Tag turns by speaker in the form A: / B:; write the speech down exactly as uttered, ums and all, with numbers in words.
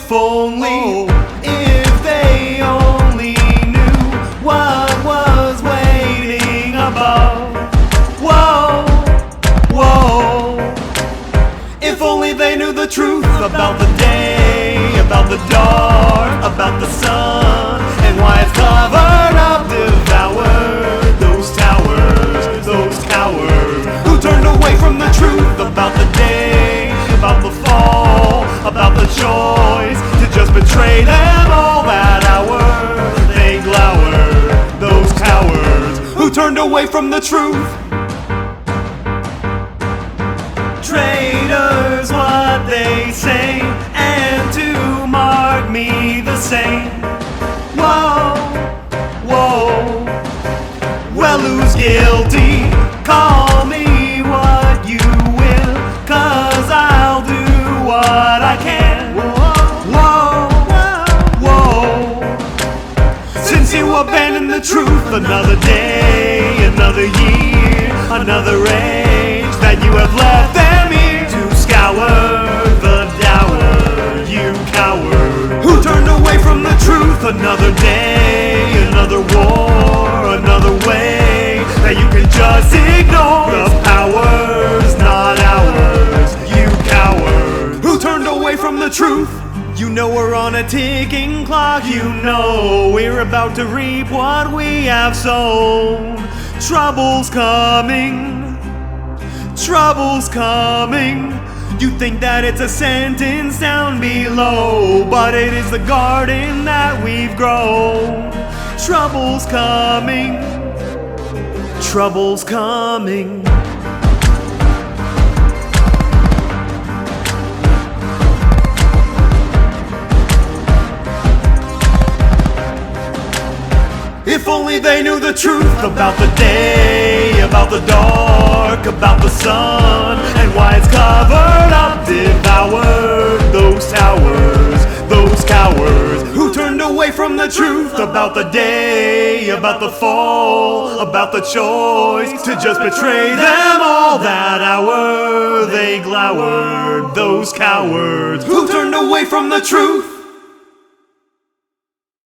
A: if only, if they only knew what was waiting above. Whoa, whoa. If only they knew the truth about the day, about the dark, about the sun, and why it's covered up, devoured. Those towers, those cowards who turned away from the truth about the day, about the fall, about the choice to just betray them all that hour. They glowered, those cowards who turned away from the truth. Traitors, what they say, and to mark me the same. Whoa, whoa. Well, who's guilty? Call me what you will, 'cause I'll do what I can. Whoa, whoa. Since you abandoned the truth, another day, another year, another age that you have left them here to scour the dour, you coward who turned away from the truth. Another day, another war, another way that you can just ignore. The power's not ours, you coward who turned away from the truth. You know we're on a ticking clock, you know we're about to reap what we have sown. Trouble's coming, trouble's coming. You think that it's a sentence down below, but it is the garden that we've grown. Trouble's coming, trouble's coming. If only they knew the truth about the day, about the dark, about the sun, and why it's covered up, devoured. Those towers, those cowards who turned away from the truth about the day, about the fall, about the choice to just betray them all that hour. They glowered, those cowards who turned away from the truth.